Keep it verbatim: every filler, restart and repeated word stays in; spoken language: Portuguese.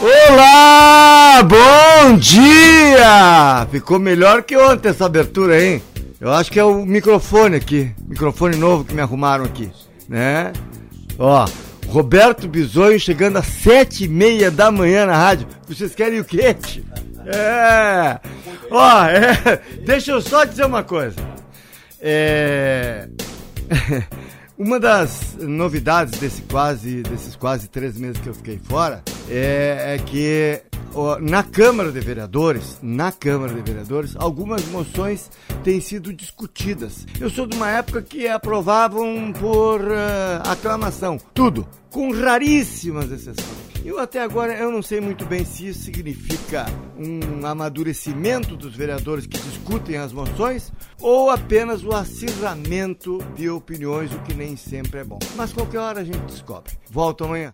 Olá, bom dia! Ficou melhor que ontem essa abertura, hein? Eu acho que é o microfone aqui, microfone novo que me arrumaram aqui, né? Ó, Roberto Bisonho chegando às sete e meia da manhã na rádio. Vocês querem o quê? É, ó, é, deixa eu só dizer uma coisa. É... Uma das novidades desse quase, desses quase três meses que eu fiquei fora é, é que ó, na Câmara de Vereadores, na Câmara de Vereadores, algumas moções têm sido discutidas. Eu sou de uma época que aprovavam por uh, aclamação, tudo, com raríssimas exceções. Eu até agora eu não sei muito bem se isso significa um amadurecimento dos vereadores que discutem as moções ou apenas o acirramento de opiniões, o que nem sempre é bom. Mas qualquer hora a gente descobre. Volto amanhã.